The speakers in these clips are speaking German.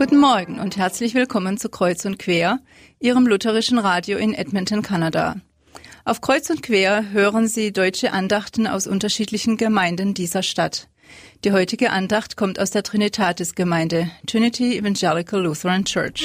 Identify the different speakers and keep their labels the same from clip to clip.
Speaker 1: Guten Morgen und herzlich willkommen zu Kreuz und Quer, Ihrem lutherischen Radio in Edmonton, Kanada. Auf Kreuz und Quer hören Sie deutsche Andachten aus unterschiedlichen Gemeinden dieser Stadt. Die heutige Andacht kommt aus der Trinitatis-Gemeinde, Trinity Evangelical Lutheran Church.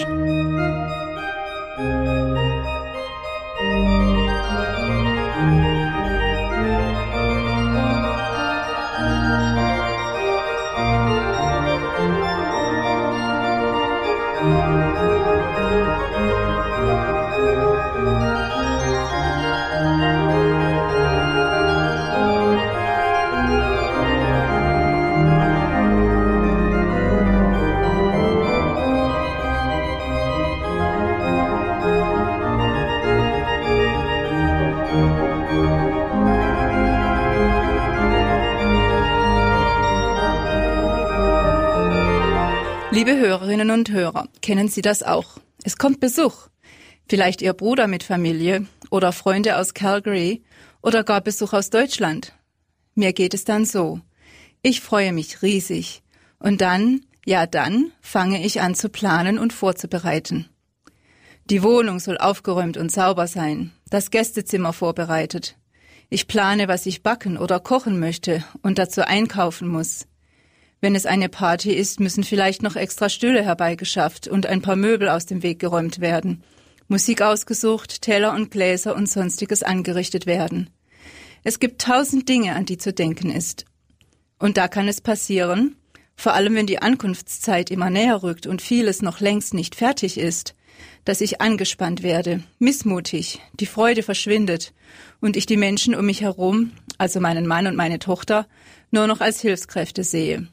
Speaker 1: Liebe Hörerinnen und Hörer, kennen Sie das auch? Es kommt Besuch. Vielleicht Ihr Bruder mit Familie oder Freunde aus Calgary oder gar Besuch aus Deutschland. Mir geht es dann so. Ich freue mich riesig. Und dann fange ich an zu planen und vorzubereiten. Die Wohnung soll aufgeräumt und sauber sein, das Gästezimmer vorbereitet. Ich plane, was ich backen oder kochen möchte und dazu einkaufen muss. Wenn es eine Party ist, müssen vielleicht noch extra Stühle herbeigeschafft und ein paar Möbel aus dem Weg geräumt werden. Musik ausgesucht, Teller und Gläser und Sonstiges angerichtet werden. Es gibt 1000 Dinge, an die zu denken ist. Und da kann es passieren, vor allem wenn die Ankunftszeit immer näher rückt und vieles noch längst nicht fertig ist, dass ich angespannt werde, missmutig, die Freude verschwindet und ich die Menschen um mich herum, also meinen Mann und meine Tochter, nur noch als Hilfskräfte sehe.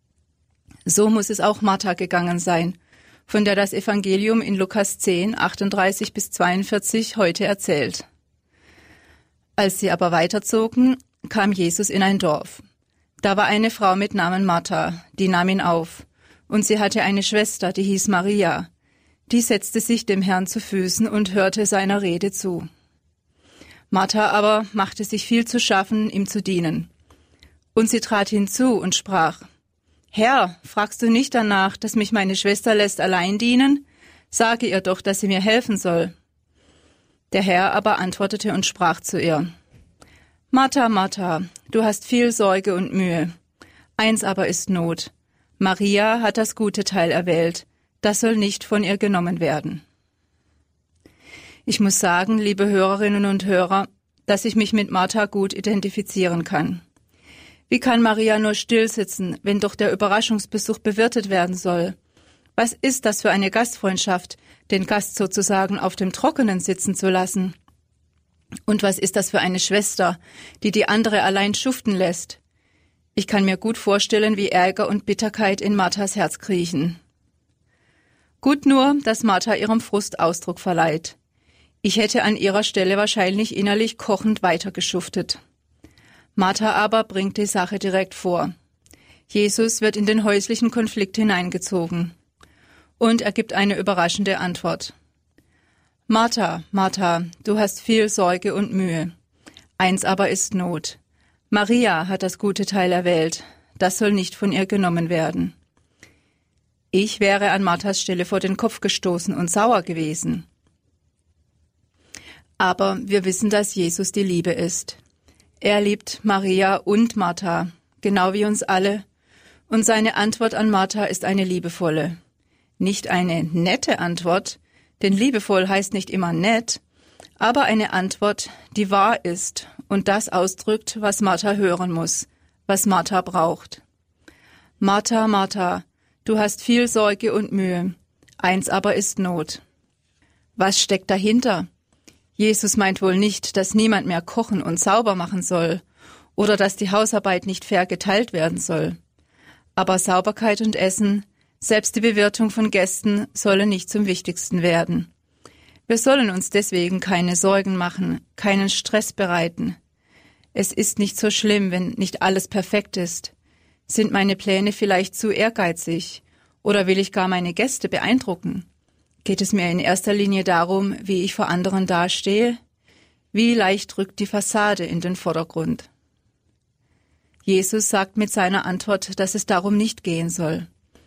Speaker 1: So muss es auch Martha gegangen sein, von der das Evangelium in Lukas 10, 38 bis 42 heute erzählt. Als sie aber weiterzogen, kam Jesus in ein Dorf. Da war eine Frau mit Namen Martha, die nahm ihn auf, und sie hatte eine Schwester, die hieß Maria. Die setzte sich dem Herrn zu Füßen und hörte seiner Rede zu. Martha aber machte sich viel zu schaffen, ihm zu dienen. Und sie trat hinzu und sprach: Herr, fragst du nicht danach, dass mich meine Schwester lässt allein dienen? Sage ihr doch, dass sie mir helfen soll. Der Herr aber antwortete und sprach zu ihr: Martha, Martha, du hast viel Sorge und Mühe. Eins aber ist Not. Maria hat das gute Teil erwählt. Das soll nicht von ihr genommen werden. Ich muss sagen, liebe Hörerinnen und Hörer, dass ich mich mit Martha gut identifizieren kann. Wie kann Maria nur stillsitzen, wenn doch der Überraschungsbesuch bewirtet werden soll? Was ist das für eine Gastfreundschaft, den Gast sozusagen auf dem Trockenen sitzen zu lassen? Und was ist das für eine Schwester, die die andere allein schuften lässt? Ich kann mir gut vorstellen, wie Ärger und Bitterkeit in Marthas Herz kriechen. Gut nur, dass Martha ihrem Frust Ausdruck verleiht. Ich hätte an ihrer Stelle wahrscheinlich innerlich kochend weitergeschuftet. Martha aber bringt die Sache direkt vor. Jesus wird in den häuslichen Konflikt hineingezogen. Und er gibt eine überraschende Antwort. Martha, Martha, du hast viel Sorge und Mühe. Eins aber ist Not. Maria hat das gute Teil erwählt. Das soll nicht von ihr genommen werden. Ich wäre an Marthas Stelle vor den Kopf gestoßen und sauer gewesen. Aber wir wissen, dass Jesus die Liebe ist. Er liebt Maria und Martha, genau wie uns alle, und seine Antwort an Martha ist eine liebevolle. Nicht eine nette Antwort, denn liebevoll heißt nicht immer nett, aber eine Antwort, die wahr ist und das ausdrückt, was Martha hören muss, was Martha braucht. Martha, Martha, du hast viel Sorge und Mühe, eins aber ist Not. Was steckt dahinter? Jesus meint wohl nicht, dass niemand mehr kochen und sauber machen soll oder dass die Hausarbeit nicht fair geteilt werden soll. Aber Sauberkeit und Essen, selbst die Bewirtung von Gästen, sollen nicht zum Wichtigsten werden. Wir sollen uns deswegen keine Sorgen machen, keinen Stress bereiten. Es ist nicht so schlimm, wenn nicht alles perfekt ist. Sind meine Pläne vielleicht zu ehrgeizig oder will ich gar meine Gäste beeindrucken? Geht es mir in erster Linie darum, wie ich vor anderen dastehe? Wie leicht rückt die Fassade in den Vordergrund? Jesus sagt mit seiner Antwort, dass es darum nicht gehen soll.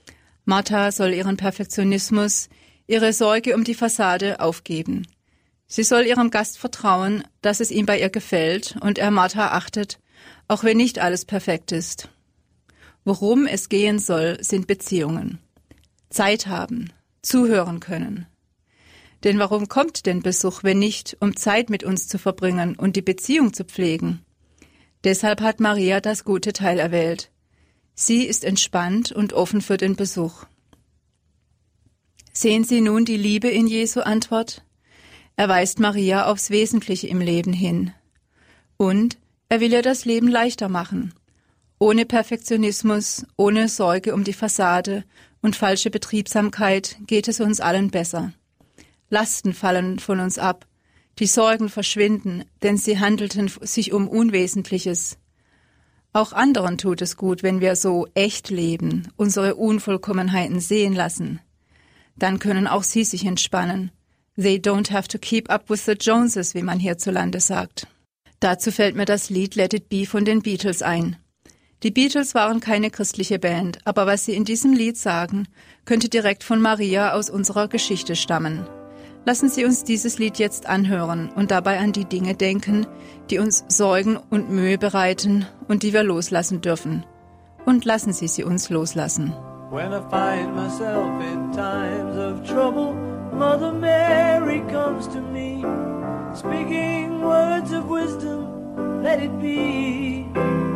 Speaker 1: Martha soll ihren Perfektionismus, ihre Sorge um die Fassade aufgeben. Sie soll ihrem Gast vertrauen, dass es ihm bei ihr gefällt und er Martha achtet, auch wenn nicht alles perfekt ist. Worum es gehen soll, sind Beziehungen. Zeit haben, zuhören können. Denn warum kommt denn Besuch, wenn nicht, um Zeit mit uns zu verbringen und die Beziehung zu pflegen? Deshalb hat Maria das gute Teil erwählt. Sie ist entspannt und offen für den Besuch. Sehen Sie nun die Liebe in Jesu Antwort? Er weist Maria aufs Wesentliche im Leben hin. Und er will ihr das Leben leichter machen. Ohne Perfektionismus, ohne Sorge um die Fassade und falsche Betriebsamkeit geht es uns allen besser. Lasten fallen von uns ab, die Sorgen verschwinden, denn sie handelten sich um Unwesentliches. Auch anderen tut es gut, wenn wir so echt leben, unsere Unvollkommenheiten sehen lassen. Dann können auch sie sich entspannen. They don't have to keep up with the Joneses, wie man hierzulande sagt. Dazu fällt mir das Lied Let It Be von den Beatles ein. Die Beatles waren keine christliche Band, aber was sie in diesem Lied sagen, könnte direkt von Maria aus unserer Geschichte stammen. Lassen Sie uns dieses Lied jetzt anhören und dabei an die Dinge denken, die uns Sorgen und Mühe bereiten und die wir loslassen dürfen. Und lassen Sie sie uns loslassen.
Speaker 2: When I find myself in times of trouble, Mother Mary comes to me, speaking words of wisdom, let it be.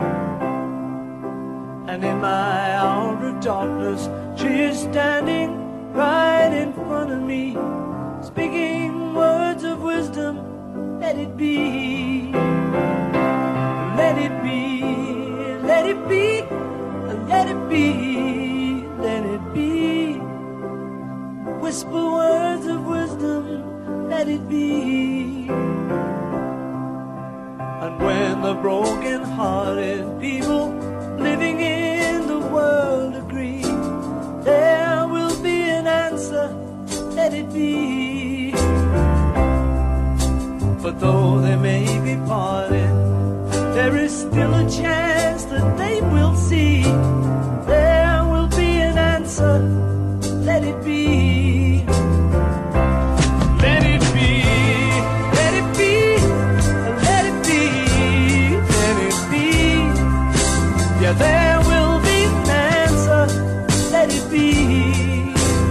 Speaker 2: And in my hour of darkness, she is standing right in front of me, speaking words of wisdom, let it be. Let it be, let it be, let it be, let it be. Whisper words of wisdom, let it be. And when the broken-hearted people living in the world agree, there will be an answer, let it be. But though they may be parted, there is still a chance that they will see. There will be an answer, let it be. Let it be, let it be, let it be, let it be. Yeah, there will be an answer, let it be.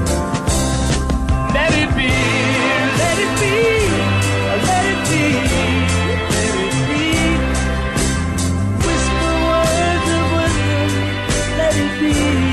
Speaker 2: Let it be, let it be, let it be, let it be. Whisper words of wisdom, let it be.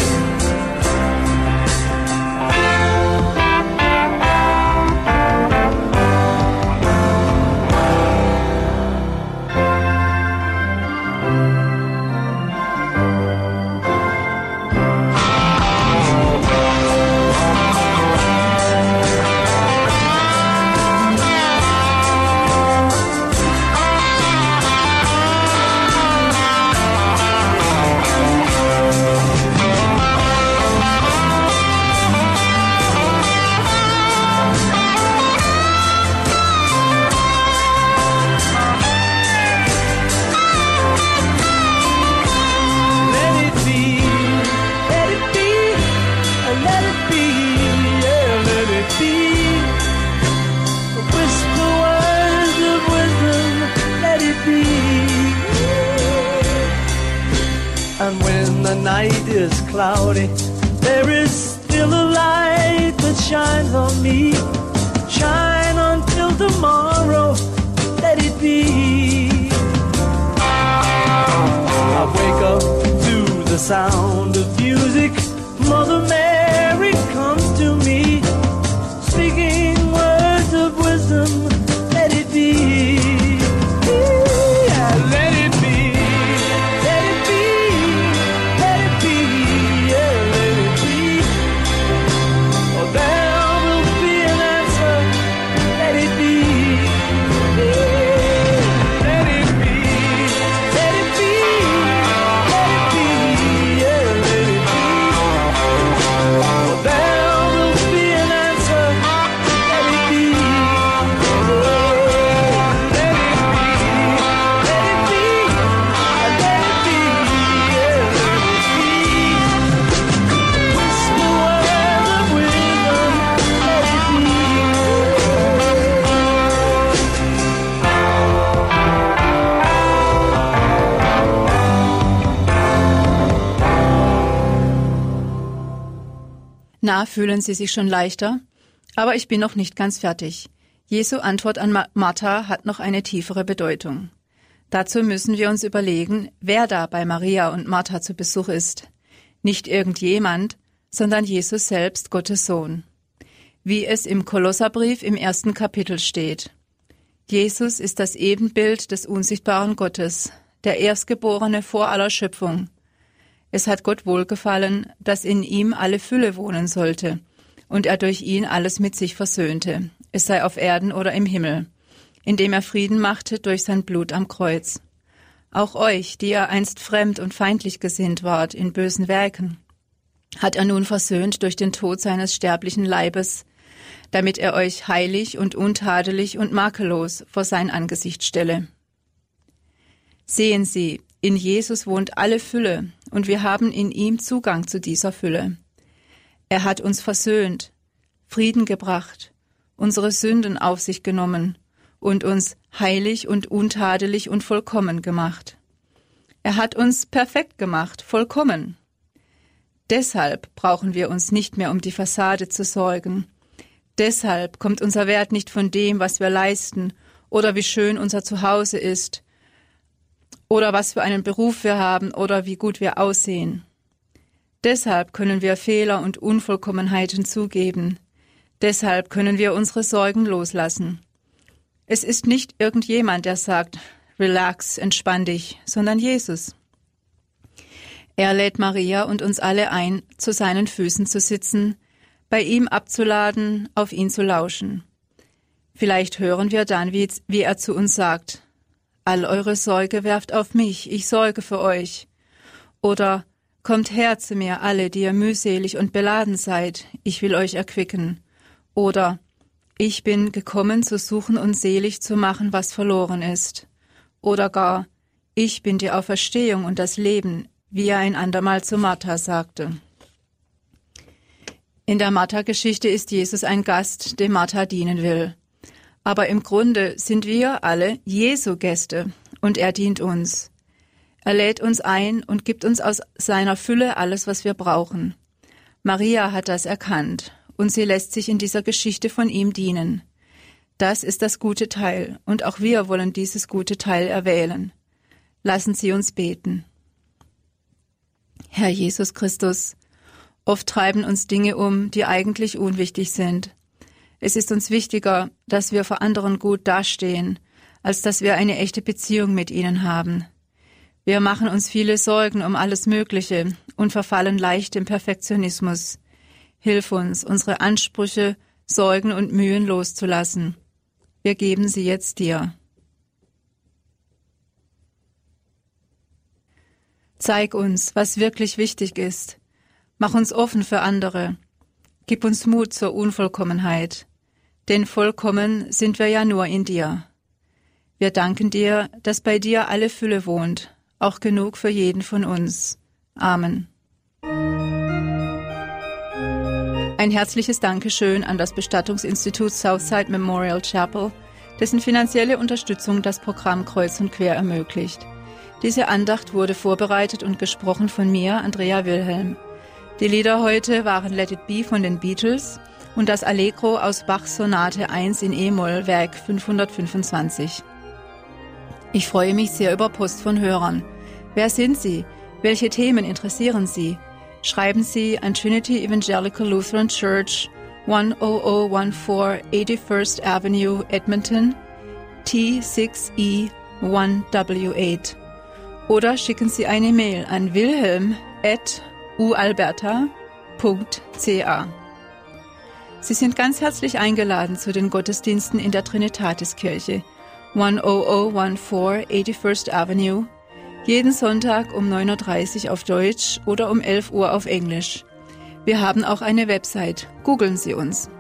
Speaker 2: And when the night is cloudy, there is still a light that shines on me. Shine until tomorrow, let it be. I wake up to the sound of music. Mother Mary comes to me, speaking words of wisdom, let it be. Yeah, let it be. Let it be. Let it be. Yeah, let it be. Oh, there will be an answer. Let it be. Yeah. Let it be. Let it be. Let it be. Yeah,
Speaker 1: Na, fühlen Sie sich schon leichter? Aber ich bin noch nicht ganz fertig. Jesu Antwort an Martha hat noch eine tiefere Bedeutung. Dazu müssen wir uns überlegen, wer da bei Maria und Martha zu Besuch ist. Nicht irgendjemand, sondern Jesus selbst, Gottes Sohn. Wie es im Kolosserbrief im 1. Kapitel steht. Jesus ist das Ebenbild des unsichtbaren Gottes, der Erstgeborene vor aller Schöpfung. Es hat Gott wohlgefallen, dass in ihm alle Fülle wohnen sollte und er durch ihn alles mit sich versöhnte, es sei auf Erden oder im Himmel, indem er Frieden machte durch sein Blut am Kreuz. Auch euch, die ihr einst fremd und feindlich gesinnt wart in bösen Werken, hat er nun versöhnt durch den Tod seines sterblichen Leibes, damit er euch heilig und untadelig und makellos vor sein Angesicht stelle. Sehen Sie, in Jesus wohnt alle Fülle, und wir haben in ihm Zugang zu dieser Fülle. Er hat uns versöhnt, Frieden gebracht, unsere Sünden auf sich genommen und uns heilig und untadelig und vollkommen gemacht. Er hat uns perfekt gemacht, vollkommen. Deshalb brauchen wir uns nicht mehr um die Fassade zu sorgen. Deshalb kommt unser Wert nicht von dem, was wir leisten oder wie schön unser Zuhause ist oder was für einen Beruf wir haben oder wie gut wir aussehen. Deshalb können wir Fehler und Unvollkommenheiten zugeben. Deshalb können wir unsere Sorgen loslassen. Es ist nicht irgendjemand, der sagt, relax, entspann dich, sondern Jesus. Er lädt Maria und uns alle ein, zu seinen Füßen zu sitzen, bei ihm abzuladen, auf ihn zu lauschen. Vielleicht hören wir dann, wie er zu uns sagt, all eure Sorge werft auf mich, ich sorge für euch. Oder kommt her zu mir alle, die ihr mühselig und beladen seid, ich will euch erquicken. Oder ich bin gekommen, zu suchen und selig zu machen, was verloren ist. Oder gar, ich bin die Auferstehung und das Leben, wie er ein andermal zu Martha sagte. In der Martha-Geschichte ist Jesus ein Gast, dem Martha dienen will. Aber im Grunde sind wir alle Jesu Gäste und er dient uns. Er lädt uns ein und gibt uns aus seiner Fülle alles, was wir brauchen. Maria hat das erkannt und sie lässt sich in dieser Geschichte von ihm dienen. Das ist das gute Teil und auch wir wollen dieses gute Teil erwählen. Lassen Sie uns beten. Herr Jesus Christus, oft treiben uns Dinge um, die eigentlich unwichtig sind. Es ist uns wichtiger, dass wir vor anderen gut dastehen, als dass wir eine echte Beziehung mit ihnen haben. Wir machen uns viele Sorgen um alles Mögliche und verfallen leicht im Perfektionismus. Hilf uns, unsere Ansprüche, Sorgen und Mühen loszulassen. Wir geben sie jetzt dir. Zeig uns, was wirklich wichtig ist. Mach uns offen für andere. Gib uns Mut zur Unvollkommenheit. Denn vollkommen sind wir ja nur in dir. Wir danken dir, dass bei dir alle Fülle wohnt, auch genug für jeden von uns. Amen. Ein herzliches Dankeschön an das Bestattungsinstitut Southside Memorial Chapel, dessen finanzielle Unterstützung das Programm Kreuz und Quer ermöglicht. Diese Andacht wurde vorbereitet und gesprochen von mir, Andrea Wilhelm. Die Lieder heute waren Let It Be von den Beatles und das Allegro aus Bachs Sonate 1 in E-Moll, Werk 525. Ich freue mich sehr über Post von Hörern. Wer sind Sie? Welche Themen interessieren Sie? Schreiben Sie an Trinity Evangelical Lutheran Church, 10014 81st Avenue, Edmonton, T6E1W8. Oder schicken Sie eine Mail an wilhelm@ualberta.ca. Sie sind ganz herzlich eingeladen zu den Gottesdiensten in der Trinitatiskirche, 10014 81st Avenue, jeden Sonntag um 9.30 Uhr auf Deutsch oder um 11 Uhr auf Englisch. Wir haben auch eine Website. Googeln Sie uns.